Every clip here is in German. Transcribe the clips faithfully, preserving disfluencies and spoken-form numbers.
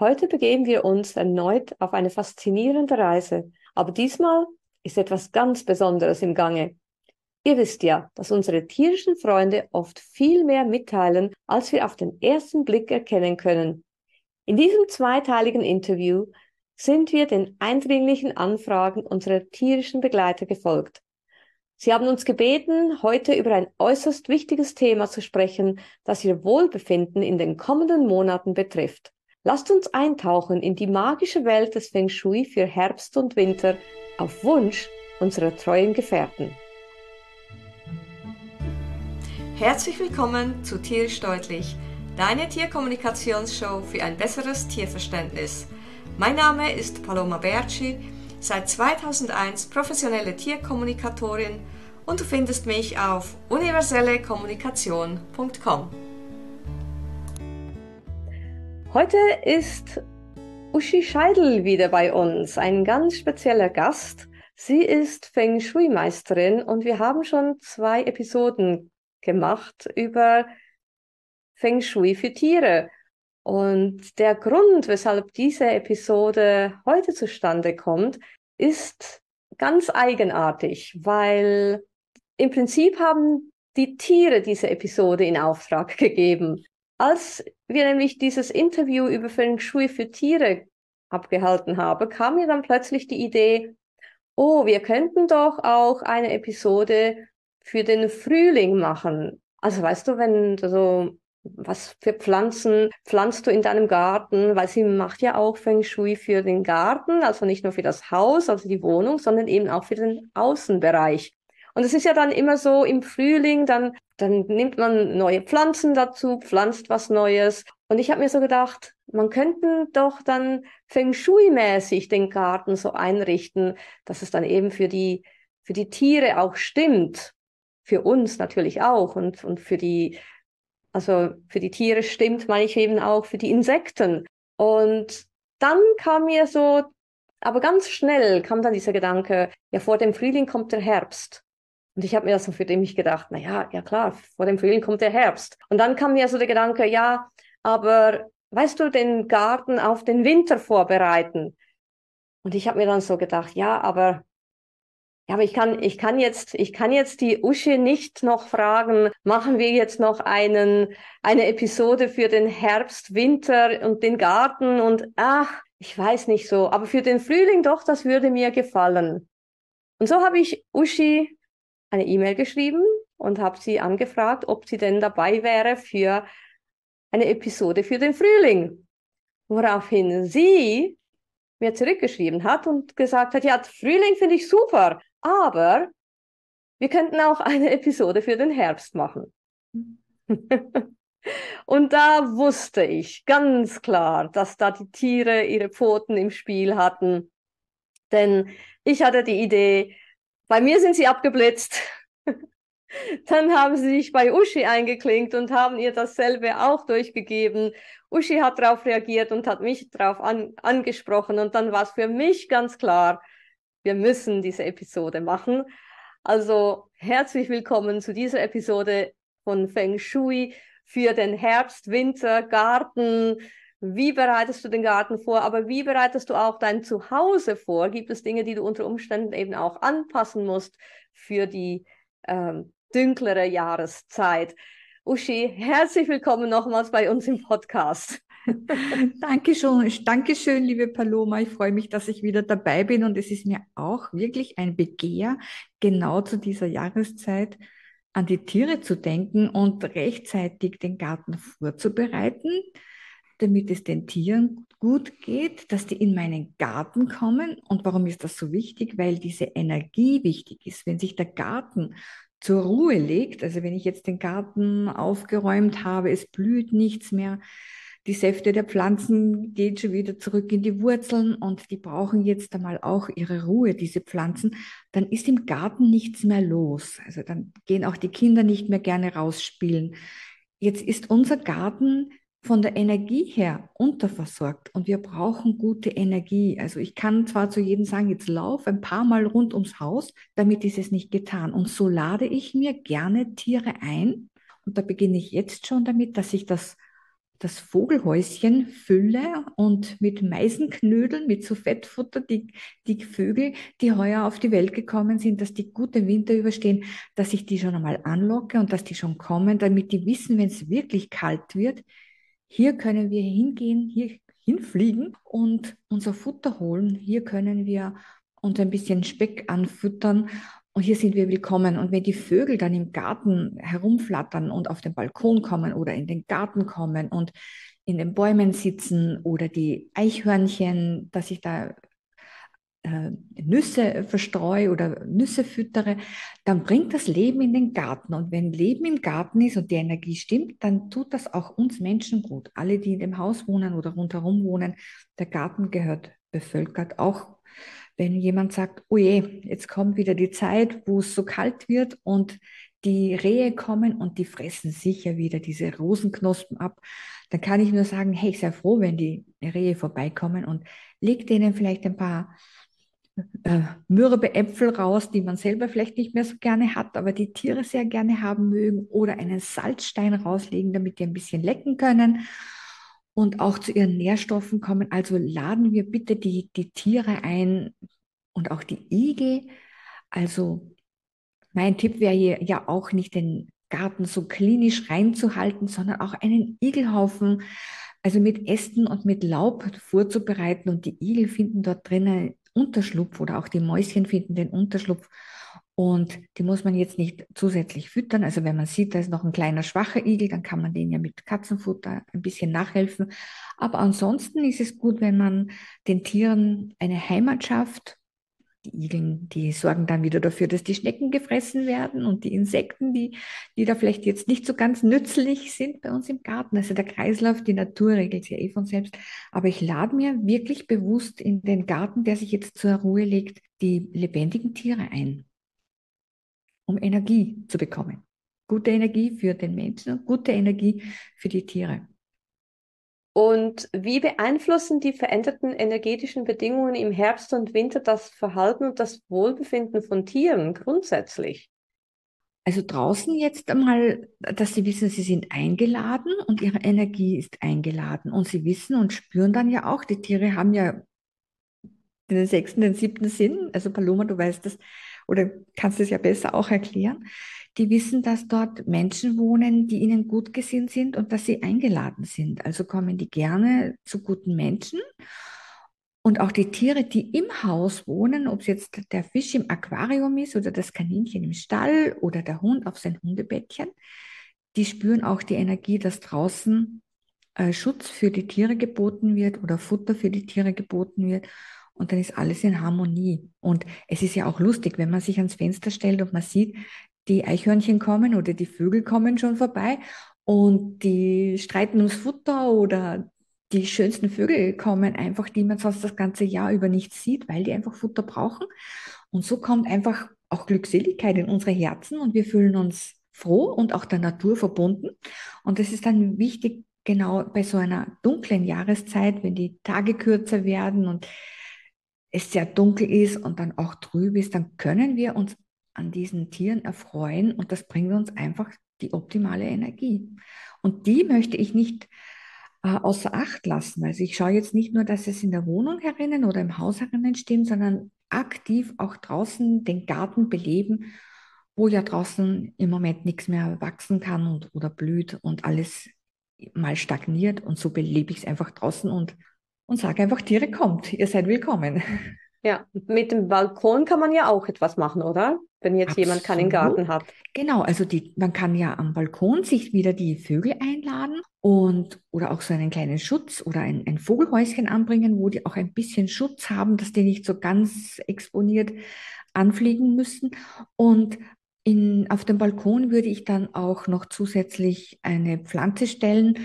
Heute begeben wir uns erneut auf eine faszinierende Reise, aber diesmal ist etwas ganz Besonderes im Gange. Ihr wisst ja, dass unsere tierischen Freunde oft viel mehr mitteilen, als wir auf den ersten Blick erkennen können. In diesem zweiteiligen Interview sind wir den eindringlichen Anfragen unserer tierischen Begleiter gefolgt. Sie haben uns gebeten, heute über ein äußerst wichtiges Thema zu sprechen, das ihr Wohlbefinden in den kommenden Monaten betrifft. Lasst uns eintauchen in die magische Welt des Feng Shui für Herbst und Winter auf Wunsch unserer treuen Gefährten. Herzlich willkommen zu Tierisch Deutlich, deine Tierkommunikationsshow für ein besseres Tierverständnis. Mein Name ist Paloma Berci, seit zweitausendeins professionelle Tierkommunikatorin und du findest mich auf universelle kommunikation punkt com. Heute ist Uschi Scheidel wieder bei uns, ein ganz spezieller Gast. Sie ist Feng Shui-Meisterin und wir haben schon zwei Episoden gemacht über Feng Shui für Tiere. Und der Grund, weshalb diese Episode heute zustande kommt, ist ganz eigenartig, weil im Prinzip haben die Tiere diese Episode in Auftrag gegeben. Als wir nämlich dieses Interview über Feng Shui für Tiere abgehalten haben, kam mir dann plötzlich die Idee, oh, wir könnten doch auch eine Episode für den Frühling machen. Also weißt du, wenn du so, was für Pflanzen pflanzt du in deinem Garten, weil sie macht ja auch Feng Shui für den Garten, also nicht nur für das Haus, also die Wohnung, sondern eben auch für den Außenbereich. Und es ist ja dann immer so im Frühling, dann, dann nimmt man neue Pflanzen dazu, pflanzt was Neues. Und ich habe mir so gedacht, man könnte doch dann Feng Shui-mäßig den Garten so einrichten, dass es dann eben für die, für die Tiere auch stimmt. Für uns natürlich auch und, und für die, also für die Tiere stimmt, meine ich eben auch für die Insekten. Und dann kam mir so, aber ganz schnell kam dann dieser Gedanke, ja, vor dem Frühling kommt der Herbst. Und ich habe mir so für mich gedacht, na ja, ja klar, vor dem Frühling kommt der Herbst. Und dann kam mir so der Gedanke, ja, aber weißt du, den Garten auf den Winter vorbereiten. Und ich habe mir dann so gedacht, ja, aber ja, aber ich kann, ich kann jetzt, ich kann jetzt die Uschi nicht noch fragen, machen wir jetzt noch einen, eine Episode für den Herbst, Winter und den Garten und ach, ich weiß nicht so, aber für den Frühling doch, das würde mir gefallen. Und so habe ich Uschi eine E-Mail geschrieben und habe sie angefragt, ob sie denn dabei wäre für eine Episode für den Frühling. Woraufhin sie mir zurückgeschrieben hat und gesagt hat, ja, Frühling finde ich super, aber wir könnten auch eine Episode für den Herbst machen. Und da wusste ich ganz klar, dass da die Tiere ihre Pfoten im Spiel hatten. Denn ich hatte die Idee, bei mir sind sie abgeblitzt. Dann haben sie sich bei Uschi eingeklinkt und haben ihr dasselbe auch durchgegeben. Uschi hat darauf reagiert und hat mich darauf an, angesprochen. Und dann war es für mich ganz klar, wir müssen diese Episode machen. Also herzlich willkommen zu dieser Episode von Feng Shui für den Herbst, Winter, Garten. Wie bereitest du den Garten vor? Aber wie bereitest du auch dein Zuhause vor? Gibt es Dinge, die du unter Umständen eben auch anpassen musst für die ähm, dunklere Jahreszeit? Uschi, herzlich willkommen nochmals bei uns im Podcast. Dankeschön, Dankeschön, liebe Paloma. Ich freue mich, dass ich wieder dabei bin und es ist mir auch wirklich ein Begehr, genau zu dieser Jahreszeit an die Tiere zu denken und rechtzeitig den Garten vorzubereiten, damit es den Tieren gut geht, dass die in meinen Garten kommen. Und warum ist das so wichtig? Weil diese Energie wichtig ist. Wenn sich der Garten zur Ruhe legt, also wenn ich jetzt den Garten aufgeräumt habe, es blüht nichts mehr, die Säfte der Pflanzen gehen schon wieder zurück in die Wurzeln und die brauchen jetzt einmal auch ihre Ruhe, diese Pflanzen, dann ist im Garten nichts mehr los. Also dann gehen auch die Kinder nicht mehr gerne rausspielen. Jetzt ist unser Garten von der Energie her unterversorgt und wir brauchen gute Energie. Also ich kann zwar zu jedem sagen, jetzt lauf ein paar Mal rund ums Haus, damit ist es nicht getan. Und so lade ich mir gerne Tiere ein und da beginne ich jetzt schon damit, dass ich das das Vogelhäuschen fülle und mit Meisenknödeln, mit so Fettfutter, die, die Vögel, die heuer auf die Welt gekommen sind, dass die gute Winter überstehen, dass ich die schon einmal anlocke und dass die schon kommen, damit die wissen, wenn es wirklich kalt wird, hier können wir hingehen, hier hinfliegen und unser Futter holen. Hier können wir uns ein bisschen Speck anfüttern und hier sind wir willkommen. Und wenn die Vögel dann im Garten herumflattern und auf den Balkon kommen oder in den Garten kommen und in den Bäumen sitzen oder die Eichhörnchen, dass ich da äh, Nüsse verstreue oder Nüsse füttere, dann bringt das Leben in den Garten. Und wenn Leben im Garten ist und die Energie stimmt, dann tut das auch uns Menschen gut. Alle, die in dem Haus wohnen oder rundherum wohnen, der Garten gehört bevölkert. Auch wenn jemand sagt, oh je, jetzt kommt wieder die Zeit, wo es so kalt wird und die Rehe kommen und die fressen sicher wieder diese Rosenknospen ab, dann kann ich nur sagen, hey, sei froh, wenn die Rehe vorbeikommen und leg denen vielleicht ein paar äh, mürbe Äpfel raus, die man selber vielleicht nicht mehr so gerne hat, aber die Tiere sehr gerne haben mögen, oder einen Salzstein rauslegen, damit die ein bisschen lecken können und auch zu ihren Nährstoffen kommen. Also laden wir bitte die, die Tiere ein und auch die Igel. Also mein Tipp wäre hier ja auch nicht den Garten so klinisch reinzuhalten, sondern auch einen Igelhaufen, also mit Ästen und mit Laub vorzubereiten, und die Igel finden dort drinnen Unterschlupf oder auch die Mäuschen finden den Unterschlupf, und die muss man jetzt nicht zusätzlich füttern. Also wenn man sieht, da ist noch ein kleiner schwacher Igel, dann kann man den ja mit Katzenfutter ein bisschen nachhelfen. Aber ansonsten ist es gut, wenn man den Tieren eine Heimat schafft. Die Igeln, die sorgen dann wieder dafür, dass die Schnecken gefressen werden und die Insekten, die, die da vielleicht jetzt nicht so ganz nützlich sind bei uns im Garten. Also der Kreislauf, die Natur regelt sich ja eh von selbst. Aber ich lade mir wirklich bewusst in den Garten, der sich jetzt zur Ruhe legt, die lebendigen Tiere ein, um Energie zu bekommen. Gute Energie für den Menschen und gute Energie für die Tiere. Und wie beeinflussen die veränderten energetischen Bedingungen im Herbst und Winter das Verhalten und das Wohlbefinden von Tieren grundsätzlich? Also draußen jetzt einmal, dass sie wissen, sie sind eingeladen und ihre Energie ist eingeladen. Und sie wissen und spüren dann ja auch, die Tiere haben ja den sechsten, den siebten Sinn. Also Paloma, du weißt das oder kannst es ja besser auch erklären. Die wissen, dass dort Menschen wohnen, die ihnen gut gesinnt sind und dass sie eingeladen sind. Also kommen die gerne zu guten Menschen. Und auch die Tiere, die im Haus wohnen, ob es jetzt der Fisch im Aquarium ist oder das Kaninchen im Stall oder der Hund auf sein Hundebettchen, die spüren auch die Energie, dass draußen äh, Schutz für die Tiere geboten wird oder Futter für die Tiere geboten wird. Und dann ist alles in Harmonie. Und es ist ja auch lustig, wenn man sich ans Fenster stellt und man sieht, die Eichhörnchen kommen oder die Vögel kommen schon vorbei und die streiten ums Futter, oder die schönsten Vögel kommen einfach, die man sonst das ganze Jahr über nicht sieht, weil die einfach Futter brauchen. Und so kommt einfach auch Glückseligkeit in unsere Herzen und wir fühlen uns froh und auch der Natur verbunden. Und das ist dann wichtig, genau bei so einer dunklen Jahreszeit, wenn die Tage kürzer werden und es sehr dunkel ist und dann auch trüb ist, dann können wir uns an diesen Tieren erfreuen und das bringt uns einfach die optimale Energie. Und die möchte ich nicht äh, außer Acht lassen. Also ich schaue jetzt nicht nur, dass es in der Wohnung herinnen oder im Haus herinnen stimmt, sondern aktiv auch draußen den Garten beleben, wo ja draußen im Moment nichts mehr wachsen kann und, oder blüht und alles mal stagniert, und so belebe ich es einfach draußen und, und sage einfach, Tiere, kommt, ihr seid willkommen. Ja, mit dem Balkon kann man ja auch etwas machen, oder? Wenn jetzt jemand keinen Garten Absolut. hat. Genau, also die, man kann ja am Balkon sich wieder die Vögel einladen und oder auch so einen kleinen Schutz oder ein, ein Vogelhäuschen anbringen, wo die auch ein bisschen Schutz haben, dass die nicht so ganz exponiert anfliegen müssen. Und in, auf dem Balkon würde ich dann auch noch zusätzlich eine Pflanze stellen.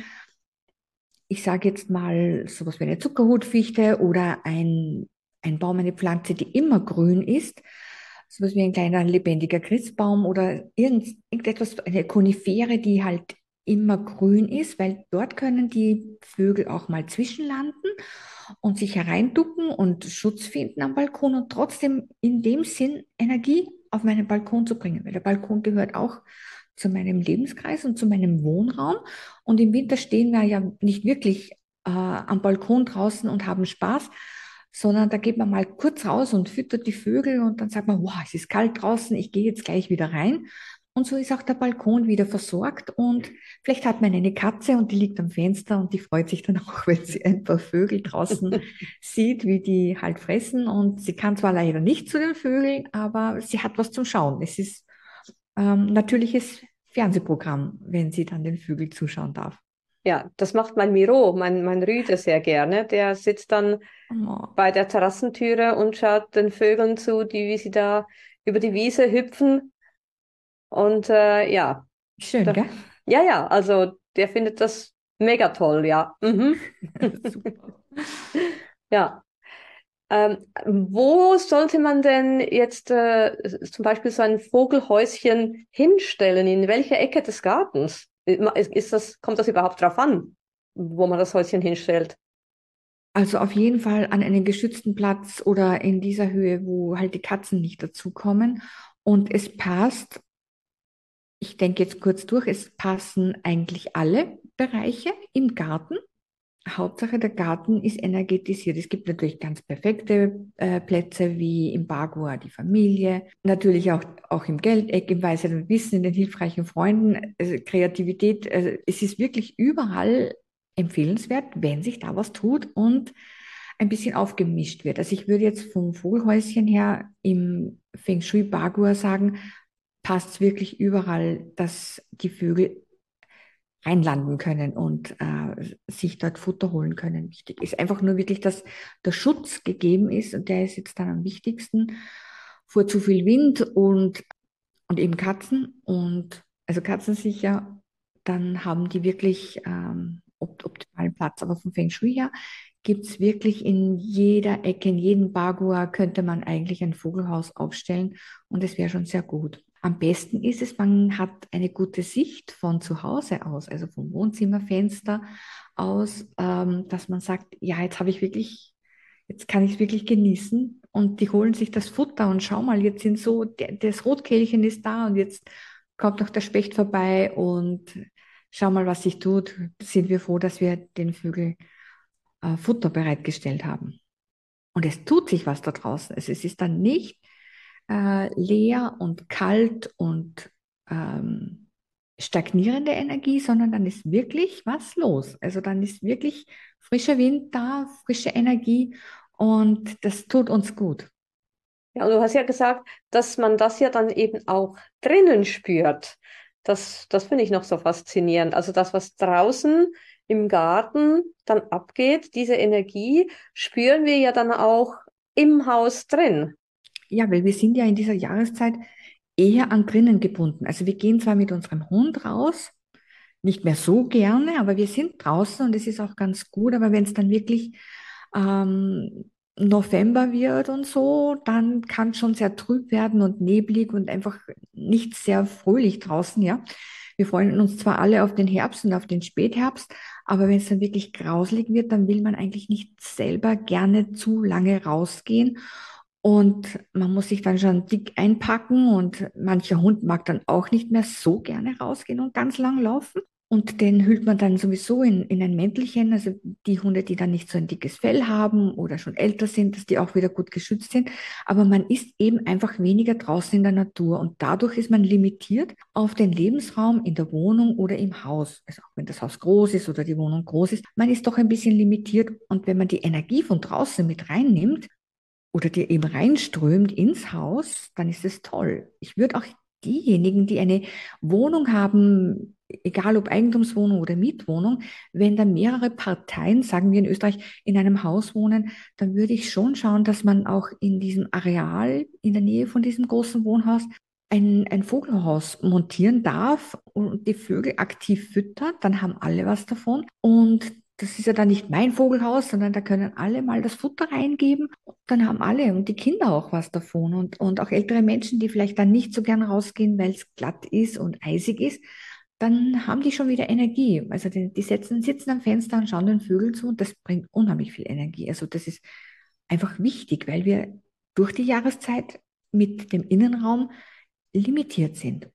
Ich sage jetzt mal sowas wie eine Zuckerhutfichte oder ein, ein Baum, eine Pflanze, die immer grün ist. Sowas wie ein kleiner lebendiger Christbaum oder irgend, irgendetwas, eine Konifere, die halt immer grün ist, weil dort können die Vögel auch mal zwischenlanden und sich hereinducken und Schutz finden am Balkon und trotzdem in dem Sinn Energie auf meinen Balkon zu bringen, weil der Balkon gehört auch zu meinem Lebenskreis und zu meinem Wohnraum. Und im Winter stehen wir ja nicht wirklich äh, am Balkon draußen und haben Spaß, sondern da geht man mal kurz raus und füttert die Vögel und dann sagt man, wow, es ist kalt draußen, ich gehe jetzt gleich wieder rein. Und so ist auch der Balkon wieder versorgt und vielleicht hat man eine Katze und die liegt am Fenster und die freut sich dann auch, wenn sie ein paar Vögel draußen sieht, wie die halt fressen. Und sie kann zwar leider nicht zu den Vögeln, aber sie hat was zum Schauen. Es ist ähm, natürliches Fernsehprogramm, wenn sie dann den Vögeln zuschauen darf. Ja, das macht mein Miro, mein, mein Rüde sehr gerne. Der sitzt dann Oh, bei der Terrassentüre und schaut den Vögeln zu, die, wie sie da über die Wiese hüpfen. Und äh, ja, schön, da, gell? ja, ja, also der findet das mega toll, ja. Mhm. Super. Ja. Ähm, wo sollte man denn jetzt äh, zum Beispiel so ein Vogelhäuschen hinstellen? In welcher Ecke des Gartens? Ist, ist das, kommt das überhaupt drauf an, wo man das Häuschen hinstellt? Also auf jeden Fall an einen geschützten Platz oder in dieser Höhe, wo halt die Katzen nicht dazukommen. Und es passt, ich denke jetzt kurz durch, es passen eigentlich alle Bereiche im Garten. Hauptsache, der Garten ist energetisiert. Es gibt natürlich ganz perfekte äh, Plätze wie im Bagua die Familie, natürlich auch, auch im Geldeck, im Weisheit und Wissen, in den hilfreichen Freunden, also Kreativität. Also es ist wirklich überall empfehlenswert, wenn sich da was tut und ein bisschen aufgemischt wird. Also ich würde jetzt vom Vogelhäuschen her im Feng Shui Bagua sagen, passt es wirklich überall, dass die Vögel reinlanden können und äh, sich dort Futter holen können. Wichtig ist einfach nur wirklich, dass der Schutz gegeben ist und der ist jetzt dann am wichtigsten vor zu viel Wind und, und eben Katzen und also Katzen sicher, dann haben die wirklich ähm, opt optimalen Platz. Aber vom Feng Shui her gibt es wirklich in jeder Ecke, in jedem Bagua könnte man eigentlich ein Vogelhaus aufstellen und es wäre schon sehr gut. Am besten ist es, man hat eine gute Sicht von zu Hause aus, also vom Wohnzimmerfenster aus, ähm, dass man sagt, ja, jetzt habe ich wirklich, jetzt kann ich es wirklich genießen und die holen sich das Futter und schau mal, jetzt sind so, der, das Rotkehlchen ist da und jetzt kommt noch der Specht vorbei und schau mal, was sich tut. Sind wir froh, dass wir den Vögeln äh, Futter bereitgestellt haben. Und es tut sich was da draußen. Also es ist dann nicht äh, leer und kalt und ähm, stagnierende Energie, sondern dann ist wirklich was los. Also dann ist wirklich frischer Wind da, frische Energie und das tut uns gut. Ja, und du hast ja gesagt, dass man das ja dann eben auch drinnen spürt. Das, das finde ich noch so faszinierend. Also das, was draußen im Garten dann abgeht, diese Energie, spüren wir ja dann auch im Haus drin. Ja, weil wir sind ja in dieser Jahreszeit eher an drinnen gebunden. Also wir gehen zwar mit unserem Hund raus, nicht mehr so gerne, aber wir sind draußen und es ist auch ganz gut. Aber wenn es dann wirklich ähm, November wird und so, dann kann es schon sehr trüb werden und neblig und einfach nicht sehr fröhlich draußen, ja. Wir freuen uns zwar alle auf den Herbst und auf den Spätherbst, aber wenn es dann wirklich grauslig wird, dann will man eigentlich nicht selber gerne zu lange rausgehen. Und man muss sich dann schon dick einpacken und mancher Hund mag dann auch nicht mehr so gerne rausgehen und ganz lang laufen. Und den hüllt man dann sowieso in, in ein Mäntelchen. Also die Hunde, die dann nicht so ein dickes Fell haben oder schon älter sind, dass die auch wieder gut geschützt sind. Aber man ist eben einfach weniger draußen in der Natur und dadurch ist man limitiert auf den Lebensraum in der Wohnung oder im Haus. Also auch wenn das Haus groß ist oder die Wohnung groß ist, man ist doch ein bisschen limitiert. Und wenn man die Energie von draußen mit reinnimmt, oder die eben reinströmt ins Haus, dann ist es toll. Ich würde auch diejenigen, die eine Wohnung haben, egal ob Eigentumswohnung oder Mietwohnung, wenn da mehrere Parteien, sagen wir in Österreich, in einem Haus wohnen, dann würde ich schon schauen, dass man auch in diesem Areal, in der Nähe von diesem großen Wohnhaus, ein, ein Vogelhaus montieren darf und die Vögel aktiv füttert, dann haben alle was davon. Und das ist ja dann nicht mein Vogelhaus, sondern da können alle mal das Futter reingeben. Dann haben alle und die Kinder auch was davon. Und, und auch ältere Menschen, die vielleicht dann nicht so gern rausgehen, weil es glatt ist und eisig ist, dann haben die schon wieder Energie. Also die, die setzen, sitzen am Fenster und schauen den Vögeln zu und das bringt unheimlich viel Energie. Also das ist einfach wichtig, weil wir durch die Jahreszeit mit dem Innenraum limitiert sind.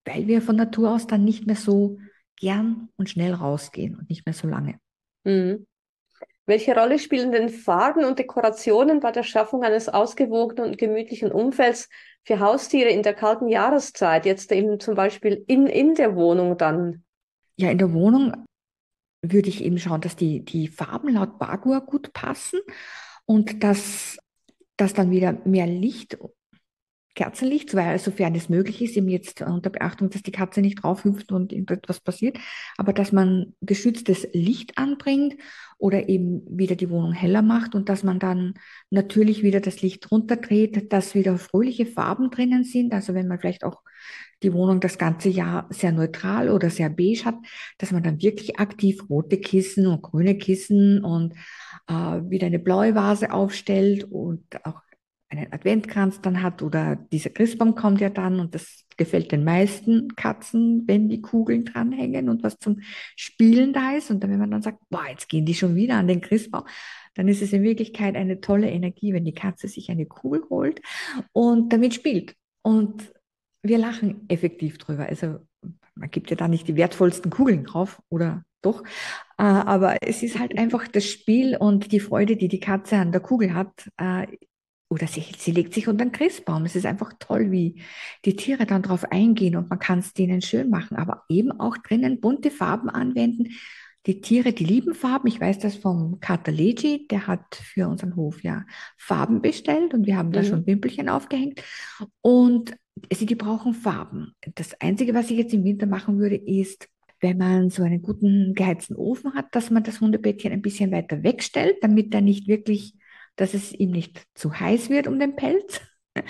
weil wir von Natur aus dann nicht mehr so gern und schnell rausgehen und nicht mehr so lange. Mhm. Welche Rolle spielen denn Farben und Dekorationen bei der Schaffung eines ausgewogenen und gemütlichen Umfelds für Haustiere in der kalten Jahreszeit? Jetzt eben zum Beispiel in, in der Wohnung dann. Ja, in der Wohnung würde ich eben schauen, dass die, die Farben laut Bagua gut passen und dass, dass dann wieder mehr Licht, Kerzenlicht, weil sofern es möglich ist, eben jetzt unter Beachtung, dass die Katze nicht draufhüpft und irgendetwas passiert, aber dass man geschütztes Licht anbringt oder eben wieder die Wohnung heller macht und dass man dann natürlich wieder das Licht runterdreht, dass wieder fröhliche Farben drinnen sind. Also wenn man vielleicht auch die Wohnung das ganze Jahr sehr neutral oder sehr beige hat, dass man dann wirklich aktiv rote Kissen und grüne Kissen und äh, wieder eine blaue Vase aufstellt und auch einen Adventkranz dann hat oder dieser Christbaum kommt ja dann und das gefällt den meisten Katzen, wenn die Kugeln dranhängen und was zum Spielen da ist. Und dann, wenn man dann sagt, boah, jetzt gehen die schon wieder an den Christbaum, dann ist es in Wirklichkeit eine tolle Energie, wenn die Katze sich eine Kugel holt und damit spielt. Und wir lachen effektiv drüber. Also man gibt ja da nicht die wertvollsten Kugeln drauf oder doch. Äh, aber es ist halt einfach das Spiel und die Freude, die die Katze an der Kugel hat, äh, oder sie, sie legt sich unter den Christbaum. Es ist einfach toll, wie die Tiere dann drauf eingehen und man kann es denen schön machen, aber eben auch drinnen bunte Farben anwenden. Die Tiere, die lieben Farben. Ich weiß das vom Kater Legi, der hat für unseren Hof ja Farben bestellt und wir haben da Mhm. schon Wimpelchen aufgehängt. Und sie, die brauchen Farben. Das Einzige, was ich jetzt im Winter machen würde, ist, wenn man so einen guten geheizten Ofen hat, dass man das Hundebettchen ein bisschen weiter wegstellt, damit er nicht wirklich, dass es ihm nicht zu heiß wird um den Pelz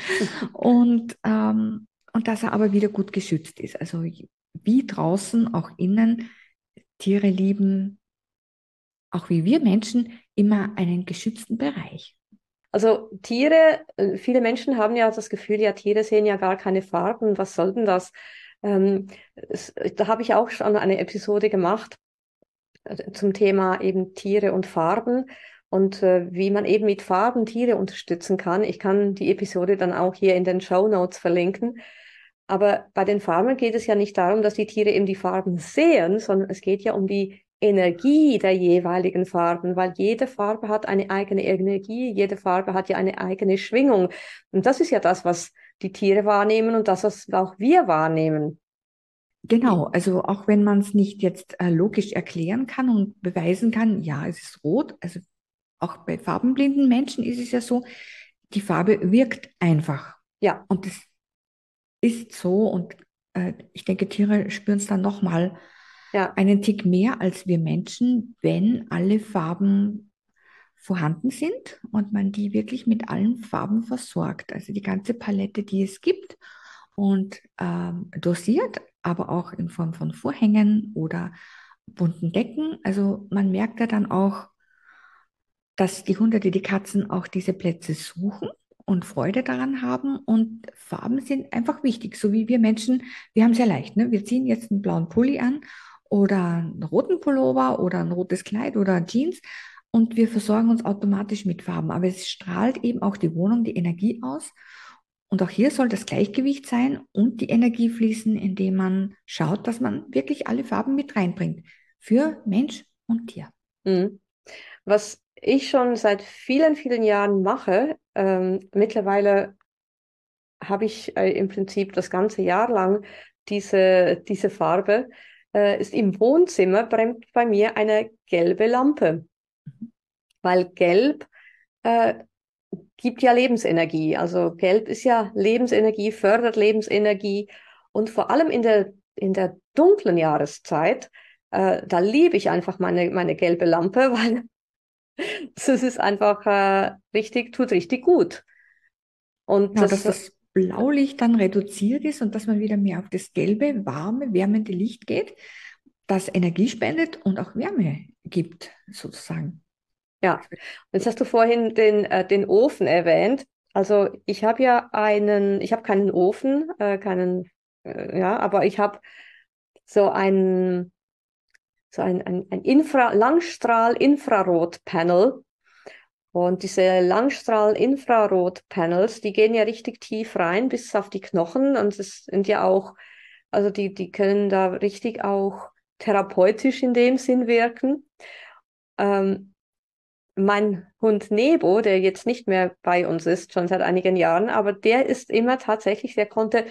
und, ähm, und dass er aber wieder gut geschützt ist. Also wie draußen, auch innen, Tiere lieben, auch wie wir Menschen, immer einen geschützten Bereich. Also Tiere, äh, viele Menschen haben ja das Gefühl, ja, Tiere sehen ja gar keine Farben. Was soll denn das? Ähm, es, da habe ich auch schon eine Episode gemacht äh, zum Thema eben Tiere und Farben und äh, wie man eben mit Farben Tiere unterstützen kann. Ich kann die Episode dann auch hier in den Show Notes verlinken. Aber bei den Farben geht es ja nicht darum, dass die Tiere eben die Farben sehen, sondern es geht ja um die Energie der jeweiligen Farben, weil jede Farbe hat eine eigene Energie, jede Farbe hat ja eine eigene Schwingung. Und das ist ja das, was die Tiere wahrnehmen und das, was auch wir wahrnehmen. Genau, also auch wenn man es nicht jetzt äh, logisch erklären kann und beweisen kann, ja, es ist rot, also auch bei farbenblinden Menschen ist es ja so, die Farbe wirkt einfach. Ja, Und das ist so und äh, ich denke, Tiere spüren es dann nochmal ja. einen Tick mehr als wir Menschen, wenn alle Farben vorhanden sind und man die wirklich mit allen Farben versorgt. Also die ganze Palette, die es gibt und ähm, dosiert, aber auch in Form von Vorhängen oder bunten Decken. Also man merkt ja dann auch, dass die Hunde, die die Katzen auch diese Plätze suchen und Freude daran haben. Und Farben sind einfach wichtig, so wie wir Menschen, wir haben es ja leicht, ne? Wir ziehen jetzt einen blauen Pulli an oder einen roten Pullover oder ein rotes Kleid oder Jeans und wir versorgen uns automatisch mit Farben. Aber es strahlt eben auch die Wohnung die Energie aus. Und auch hier soll das Gleichgewicht sein und die Energie fließen, indem man schaut, dass man wirklich alle Farben mit reinbringt. Für Mensch und Tier. Mhm. Was ich schon seit vielen, vielen Jahren mache, ähm, mittlerweile habe ich äh, im Prinzip das ganze Jahr lang diese, diese Farbe, äh, ist im Wohnzimmer brennt bei mir eine gelbe Lampe, weil gelb äh, gibt ja Lebensenergie. Also gelb ist ja Lebensenergie, fördert Lebensenergie und vor allem in der, in der dunklen Jahreszeit, äh, da liebe ich einfach meine, meine gelbe Lampe, weil es ist einfach äh, richtig, tut richtig gut. Und Genau, dass das, das Blaulicht dann reduziert ist und dass man wieder mehr auf das gelbe, warme, wärmende Licht geht, das Energie spendet und auch Wärme gibt, sozusagen. ja, jetzt hast du vorhin den, äh, den Ofen erwähnt. Also ich habe ja einen, ich habe keinen Ofen, äh, keinen, äh, ja, aber ich habe so ein, so ein, ein, ein Infra, Langstrahl-Infrarot-Panel. Und diese Langstrahl-Infrarot-Panels, die gehen ja richtig tief rein bis auf die Knochen und es sind ja auch Also die, die können da richtig auch therapeutisch in dem Sinn wirken. Ähm, Mein Hund Nebo, der jetzt nicht mehr bei uns ist, schon seit einigen Jahren, aber der ist immer tatsächlich, der konnte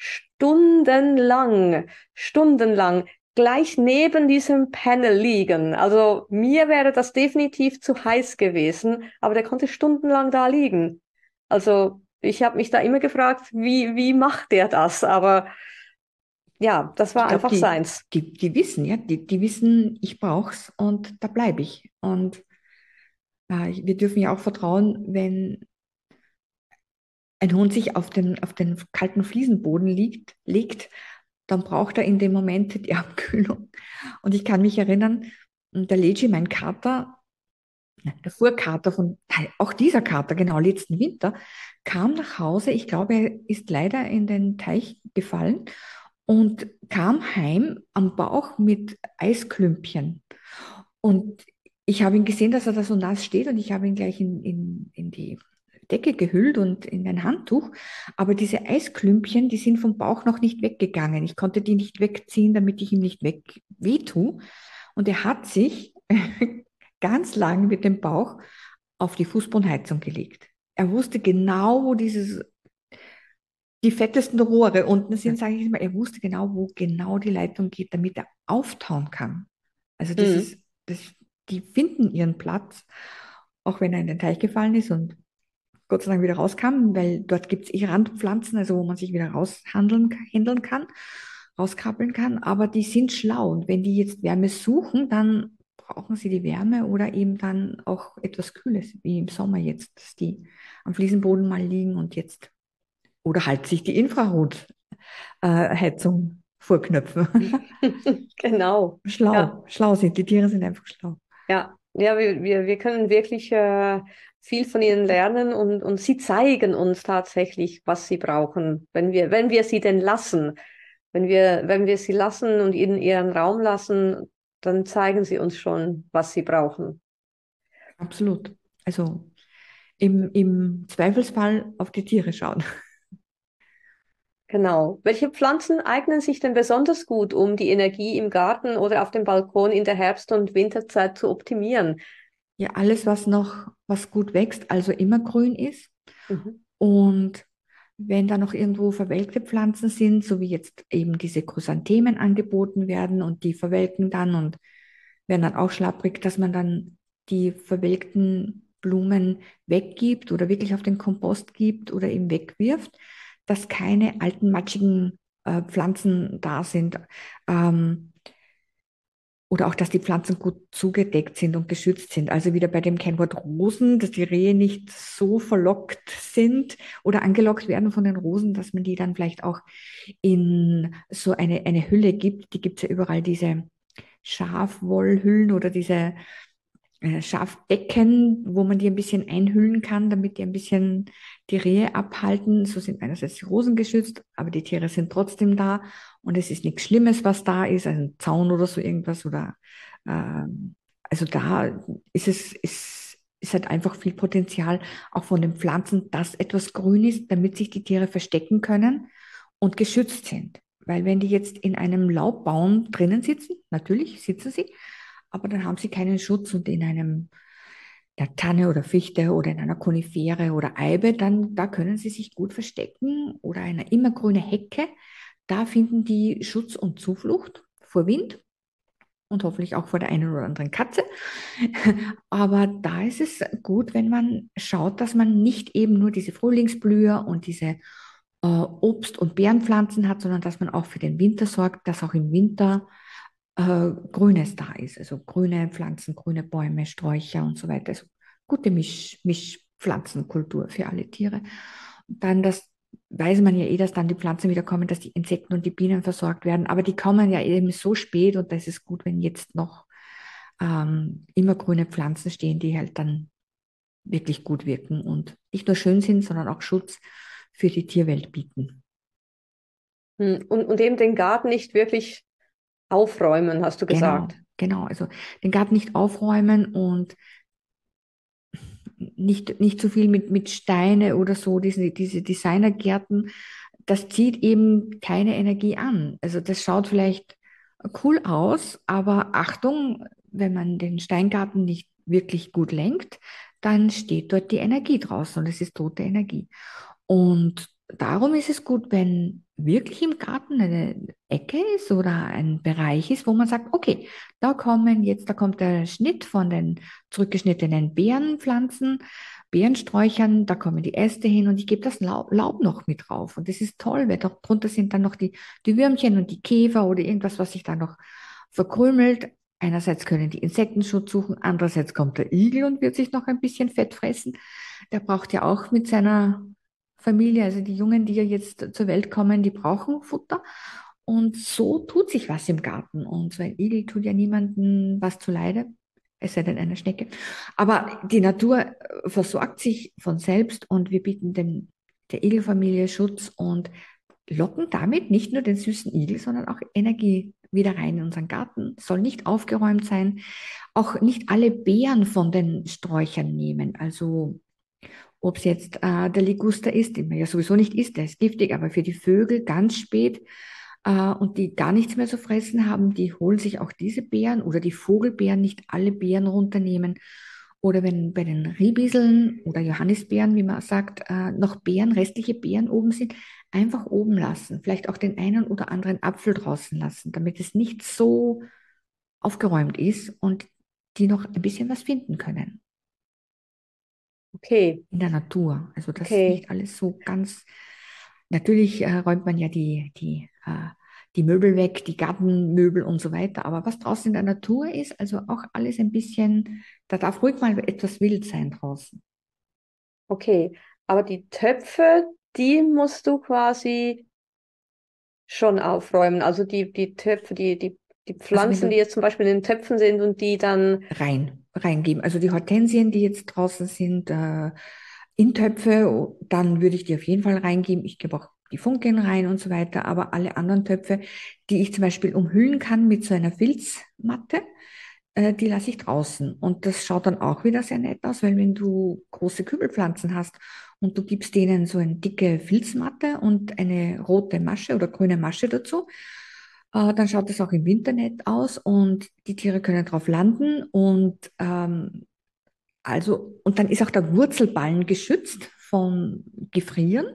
stundenlang, stundenlang gleich neben diesem Panel liegen. Also mir wäre das definitiv zu heiß gewesen, aber der konnte stundenlang da liegen. Also ich habe mich da immer gefragt, wie, wie macht der das? Aber ja, das Ich war glaube, einfach die, seins. die, die wissen, ja, die, die wissen, ich brauch's und da bleibe ich. Und äh, wir dürfen ja auch vertrauen, wenn ein Hund sich auf den, auf den kalten Fliesenboden liegt, legt, dann braucht er in dem Moment die Abkühlung. Und ich kann mich erinnern, der Leji, mein Kater, nein, der Vorkater von, auch dieser Kater, genau, letzten Winter, kam nach Hause. Ich glaube, er ist leider in den Teich gefallen und kam heim am Bauch mit Eisklümpchen. Und ich habe ihn gesehen, dass er da so nass steht und ich habe ihn gleich in, in, in die Decke gehüllt und in ein Handtuch. Aber diese Eisklümpchen, die sind vom Bauch noch nicht weggegangen. Ich konnte die nicht wegziehen, damit ich ihm nicht weg wehtue. Und er hat sich ganz lang mit dem Bauch auf die Fußbodenheizung gelegt. Er wusste genau, wo dieses, die fettesten Rohre unten sind, sage ich mal. Er wusste genau, wo genau die Leitung geht, damit er auftauen kann. Also das Mhm. ist, das, die finden ihren Platz, auch wenn er in den Teich gefallen ist und Gott sei Dank wieder rauskam, weil dort gibt es eh Randpflanzen, also wo man sich wieder raushandeln, handeln kann, rauskrabbeln kann, aber die sind schlau und wenn die jetzt Wärme suchen, dann brauchen sie die Wärme oder eben dann auch etwas Kühles, wie im Sommer jetzt, dass die am Fliesenboden mal liegen und jetzt oder halt sich die Infrarotheizung vorknöpfen. Genau. Ja. Schlau, schlau sind, die Tiere sind einfach schlau. Ja, ja, wir, wir, wir können wirklich äh, viel von ihnen lernen und, und sie zeigen uns tatsächlich, was sie brauchen, wenn wir, wenn wir sie denn lassen. Wenn wir, wenn wir sie lassen und ihnen ihren Raum lassen, dann zeigen sie uns schon, was sie brauchen. Absolut. Also im, im Zweifelsfall auf die Tiere schauen. Genau. Welche Pflanzen eignen sich denn besonders gut, um die Energie im Garten oder auf dem Balkon in der Herbst- und Winterzeit zu optimieren? Ja, alles, was noch, was gut wächst, also immer grün ist. Mhm. Und wenn da noch irgendwo verwelkte Pflanzen sind, so wie jetzt eben diese Chrysanthemen angeboten werden und die verwelken dann und werden dann auch schlapprig, dass man dann die verwelkten Blumen weggibt oder wirklich auf den Kompost gibt oder eben wegwirft, dass keine alten, matschigen äh, Pflanzen da sind. Ähm, oder auch, dass die Pflanzen gut zugedeckt sind und geschützt sind. Also wieder bei dem Kennwort Rosen, dass die Rehe nicht so verlockt sind oder angelockt werden von den Rosen, dass man die dann vielleicht auch in so eine, eine Hülle gibt. Die gibt es ja überall, diese Schafwollhüllen oder diese äh, Schafdecken, wo man die ein bisschen einhüllen kann, damit die ein bisschen die Rehe abhalten. So sind einerseits die Rosen geschützt, aber die Tiere sind trotzdem da und es ist nichts Schlimmes, was da ist, also ein Zaun oder so irgendwas oder ähm, also da ist es ist, ist halt einfach viel Potenzial auch von den Pflanzen, dass etwas grün ist, damit sich die Tiere verstecken können und geschützt sind. Weil wenn die jetzt in einem Laubbaum drinnen sitzen, natürlich sitzen sie, aber dann haben sie keinen Schutz und in einem der Tanne oder Fichte oder in einer Konifere oder Eibe, dann da können sie sich gut verstecken oder eine immergrüne Hecke. Da finden die Schutz und Zuflucht vor Wind und hoffentlich auch vor der einen oder anderen Katze. Aber da ist es gut, wenn man schaut, dass man nicht eben nur diese Frühlingsblüher und diese äh, Obst- und Beerenpflanzen hat, sondern dass man auch für den Winter sorgt, dass auch im Winter äh, Grünes da ist. Also grüne Pflanzen, grüne Bäume, Sträucher und so weiter. Also gute Misch, Mischpflanzenkultur für alle Tiere. Und dann das weiß man ja eh, dass dann die Pflanzen wieder kommen, dass die Insekten und die Bienen versorgt werden. Aber die kommen ja eben so spät und da ist es gut, wenn jetzt noch ähm, immer grüne Pflanzen stehen, die halt dann wirklich gut wirken und nicht nur schön sind, sondern auch Schutz für die Tierwelt bieten. Hm, Und, und eben den Garten nicht wirklich aufräumen, hast du Genau, gesagt. genau. Also den Garten nicht aufräumen und nicht, nicht so viel mit, mit Steine oder so, diese, diese Designergärten. das zieht eben keine Energie an. Also das schaut vielleicht cool aus, aber Achtung, wenn man den Steingarten nicht wirklich gut lenkt, dann steht dort die Energie draußen und es ist tote Energie. Und darum ist es gut, wenn wirklich im Garten eine Ecke ist oder ein Bereich ist, wo man sagt, okay, da kommen jetzt, da kommt der Schnitt von den zurückgeschnittenen Beerenpflanzen, Beerensträuchern, da kommen die Äste hin und ich gebe das Laub, Laub noch mit drauf. Und das ist toll, weil darunter sind dann noch die, die Würmchen und die Käfer oder irgendwas, was sich da noch verkrümelt. Einerseits können die Insekten Schutz suchen, andererseits kommt der Igel und wird sich noch ein bisschen Fett fressen. Der braucht ja auch mit seiner Familie, also die Jungen, die ja jetzt zur Welt kommen, die brauchen Futter. Und so tut sich was im Garten. Und so ein Igel tut ja niemandem was zuleide, es sei denn eine Schnecke. Aber die Natur äh, versorgt sich von selbst und wir bieten dem, der Igelfamilie Schutz und locken damit nicht nur den süßen Igel, sondern auch Energie wieder rein in unseren Garten. Soll nicht aufgeräumt sein. Auch nicht alle Beeren von den Sträuchern nehmen. Also ob es jetzt äh, der Liguster ist, den man ja sowieso nicht isst, der ist giftig, aber für die Vögel ganz spät äh, und die gar nichts mehr zu fressen haben, die holen sich auch diese Beeren oder die Vogelbeeren, nicht alle Beeren runternehmen. Oder wenn bei den Riebiseln oder Johannisbeeren, wie man sagt, äh, noch Beeren, restliche Beeren oben sind, einfach oben lassen. Vielleicht auch den einen oder anderen Apfel draußen lassen, damit es nicht so aufgeräumt ist und die noch ein bisschen was finden können Okay, in der Natur. Also das okay. nicht alles so ganz. Natürlich äh, räumt man ja die, die, äh, die Möbel weg, die Gartenmöbel und so weiter. Aber was draußen in der Natur ist, also auch alles ein bisschen, da darf ruhig mal etwas wild sein draußen. Okay, aber die Töpfe, die musst du quasi schon aufräumen. Also die, die Töpfe, die, die, die Also wenn Pflanzen, die du jetzt zum Beispiel in den Töpfen sind und die dann, rein, reingeben, also die Hortensien, die jetzt draußen sind, äh, in Töpfe, dann würde ich die auf jeden Fall reingeben. Ich gebe auch die Funken rein und so weiter, aber alle anderen Töpfe, die ich zum Beispiel umhüllen kann mit so einer Filzmatte, äh, die lasse ich draußen. Und das schaut dann auch wieder sehr nett aus, weil wenn du große Kübelpflanzen hast und du gibst denen so eine dicke Filzmatte und eine rote Masche oder grüne Masche dazu, äh, dann schaut es auch im Winter nett aus und die Tiere können drauf landen und ähm, also, und dann ist auch der Wurzelballen geschützt vom Gefrieren.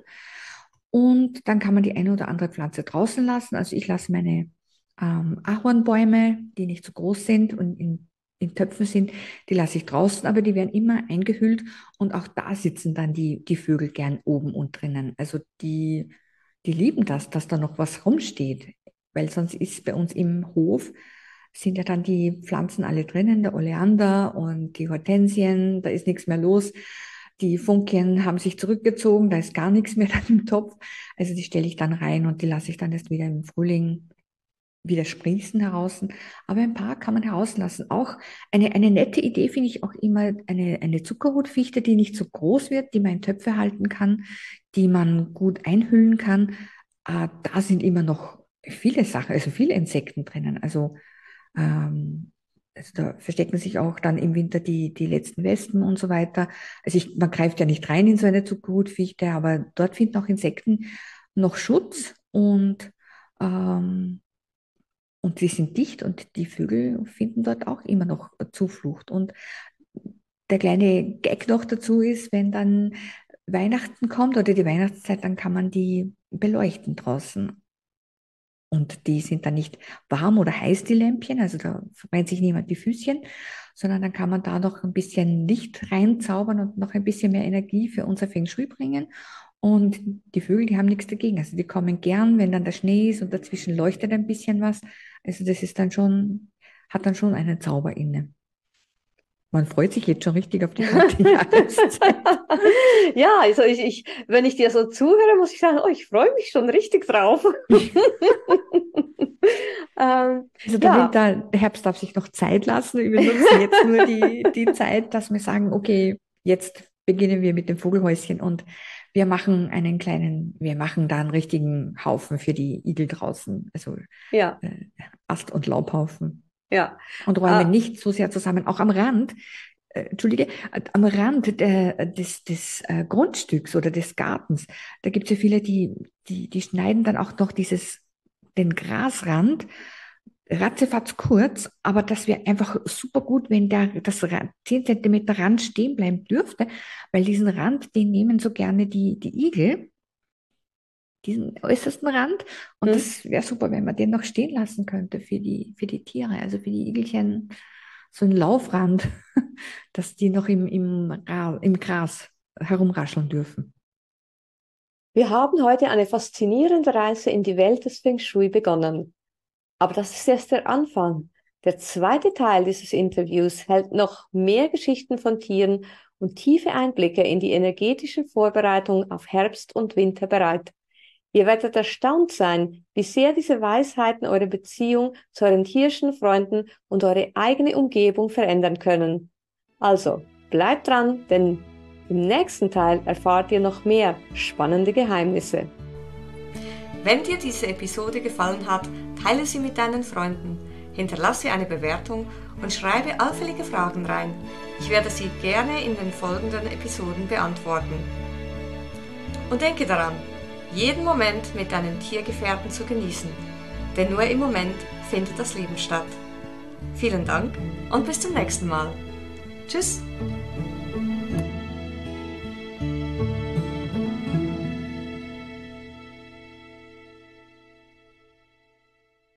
Und dann kann man die eine oder andere Pflanze draußen lassen. Also ich lasse meine ähm, Ahornbäume, die nicht so groß sind und in, in Töpfen sind, die lasse ich draußen, aber die werden immer eingehüllt. Und auch da sitzen dann die, die Vögel gern oben und drinnen. Also die, die lieben das, dass da noch was rumsteht. Weil sonst ist bei uns im Hof sind ja dann die Pflanzen alle drinnen, der Oleander und die Hortensien, da ist nichts mehr los. Die Funkien haben sich zurückgezogen, da ist gar nichts mehr dann im Topf. Also die stelle ich dann rein und die lasse ich dann erst wieder im Frühling wieder sprießen heraus. Aber ein paar kann man herauslassen. Auch eine, eine nette Idee finde ich auch immer eine, eine Zuckerhutfichte, die nicht so groß wird, die man in Töpfe halten kann, die man gut einhüllen kann. Äh, da sind immer noch viele Sachen, also viele Insekten drinnen. Also ähm, also da verstecken sich auch dann im Winter die, die letzten Wespen und so weiter. Also ich, man greift ja nicht rein in so eine Zuckerhutfichte, aber dort finden auch Insekten noch Schutz und, ähm, und sie sind dicht und die Vögel finden dort auch immer noch Zuflucht. Und der kleine Gag noch dazu ist, wenn dann Weihnachten kommt oder die Weihnachtszeit, dann kann man die beleuchten draußen. Und die sind dann nicht warm oder heiß, die Lämpchen, also da verbrennt sich niemand die Füßchen, sondern dann kann man da noch ein bisschen Licht reinzaubern und noch ein bisschen mehr Energie für unser Feng Shui bringen. Und die Vögel, die haben nichts dagegen. Also die kommen gern, wenn dann der Schnee ist und dazwischen leuchtet ein bisschen was. Also das ist dann schon, hat dann schon einen Zauber inne. Man freut sich jetzt schon richtig auf die kalte Jahreszeit. Ja, also ich, ich, wenn ich dir so zuhöre, muss ich sagen, oh, ich freue mich schon richtig drauf. ähm, Also der ja, Winter, der Herbst darf sich noch Zeit lassen. Wir nutzen jetzt nur die, die Zeit, dass wir sagen, okay, jetzt beginnen wir mit dem Vogelhäuschen und wir machen einen kleinen, wir machen da einen richtigen Haufen für die Igel draußen, also ja, äh, Ast- und Laubhaufen. ja. Und Äh, räumen nicht so sehr zusammen, auch am Rand, äh, Entschuldige, äh, am Rand der, des, des äh, Grundstücks oder des Gartens. Da gibt es ja viele, die die, die schneiden dann auch noch dieses, den Grasrand ratzefatz kurz, aber das wäre einfach super gut, wenn der, das zehn Zentimeter Rand stehen bleiben dürfte, weil diesen Rand, den nehmen so gerne die, die Igel, diesen äußersten Rand. Und Hm. das wäre super, wenn man den noch stehen lassen könnte für die, für die Tiere, also für die Igelchen, so ein Laufrand, dass die noch im, im, Ra- im Gras herumrascheln dürfen. Wir haben heute eine faszinierende Reise in die Welt des Feng Shui begonnen. Aber das ist erst der Anfang. Der zweite Teil dieses Interviews hält noch mehr Geschichten von Tieren und tiefe Einblicke in die energetischen Vorbereitungen auf Herbst und Winter bereit. Ihr werdet erstaunt sein, wie sehr diese Weisheiten eure Beziehung zu euren tierischen Freunden und eure eigene Umgebung verändern können. Also, bleibt dran, denn im nächsten Teil erfahrt ihr noch mehr spannende Geheimnisse. Wenn dir diese Episode gefallen hat, teile sie mit deinen Freunden, hinterlasse eine Bewertung und schreibe allfällige Fragen rein. Ich werde sie gerne in den folgenden Episoden beantworten. Und denke daran, jeden Moment mit deinen Tiergefährten zu genießen, denn nur im Moment findet das Leben statt. Vielen Dank und bis zum nächsten Mal. Tschüss!